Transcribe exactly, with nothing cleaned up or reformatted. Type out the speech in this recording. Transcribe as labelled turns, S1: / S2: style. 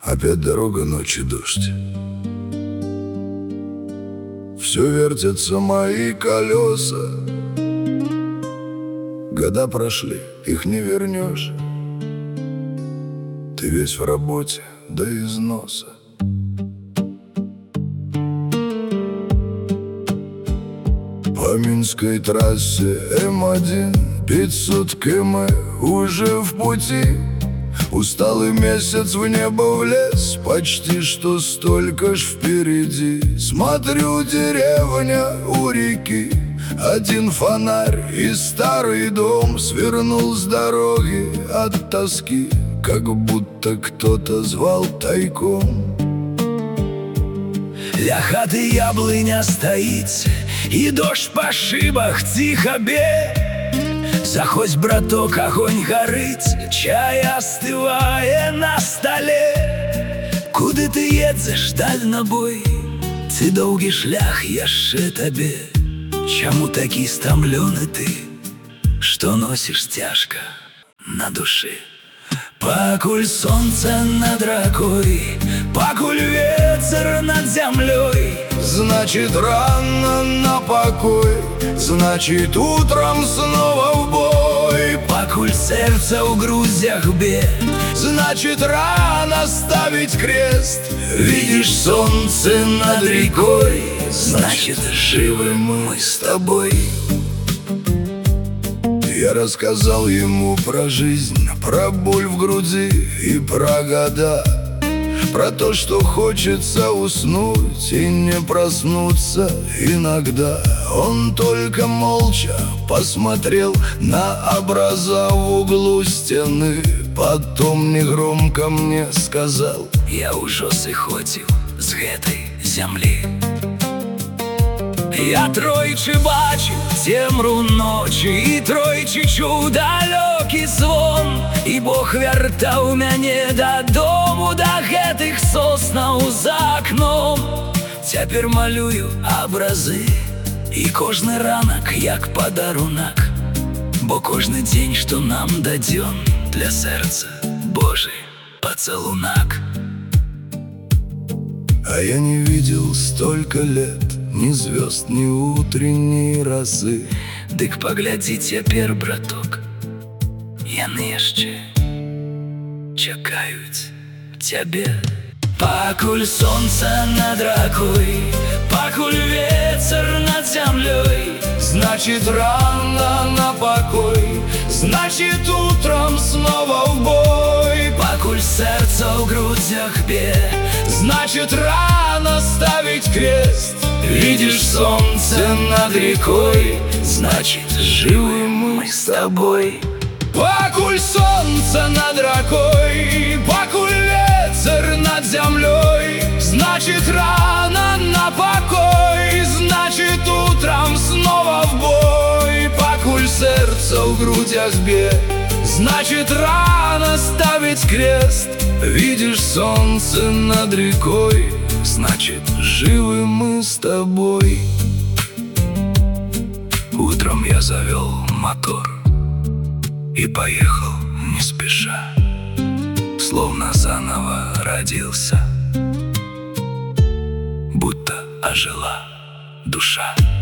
S1: Опять дорога, ночи, дождь. Все вертятся мои колеса. Года прошли, их не вернешь. Ты весь в работе до износа. По Минской трассе эм один пятьсот километров уже в пути. Усталый месяц в небо влез, почти что столько ж впереди. Смотрю, деревня у реки, один фонарь и старый дом. Свернул с дороги от тоски, как будто кто-то звал тайком.
S2: Ля хаты яблыня стоїть, і дощ по шибах тихо б'є. Заходь, браток, огонь горить, чай остыває на столі. Куди ти їдеш, дальнобой? Це довгий шлях яшчэ табе. Чаму такі стомлены ты, что носишь тяжко на душе? Пакуль солнце над рекой, пакуль ветер над землей,
S1: значит, рано на покой, значит, утром снова в бой.
S2: Пакуль сердце у грудях бе,
S1: значит, рано ставить крест.
S2: видишь солнце над рекой, значит, живы мы с тобой.
S1: Я рассказал ему про жизнь, про боль в груди и про года, про то, что хочется уснуть и не проснуться иногда. Он только молча посмотрел на образа в углу стены, потом негромко мне сказал:
S2: я ўжо сыходзіў з гэтай зямлі. Я тройчы бачыў цемру ночі, і тройчы чуў далёкі звон. І Бог вяртаў мяне дадому, да гэтых соснаў за акном. Цяпер малюю абразы, і кожны ранак як падарунак, бо кожны дзень, што нам дадзён, для сэрца Божий поцелунак.
S1: А я не видел столько лет ни звезд, ни утренней росы.
S2: Дык паглядзі цяпер, браток, яны яшчэ чакаюць цябе. Пакуль солнце над рекой, пакуль ветер над землей,
S1: значит, рано на покой, значит, утром снова в бой.
S2: Пакуль сердце в грудях бе,
S1: значит, рано ставить крест.
S2: видишь солнце над рекой, значит, живы мы с тобой.
S1: Пакуль солнце над рекой, пакуль ветер над землей, значит, рано на покой, значит, утром снова в бой. Пакуль сердце в грудях бе, значит, рано ставить крест. Видишь солнце над рекой, значит, живы мы с тобой.
S2: Утром я завел мотор и поехал не спеша, словно заново родился, будто ожила душа.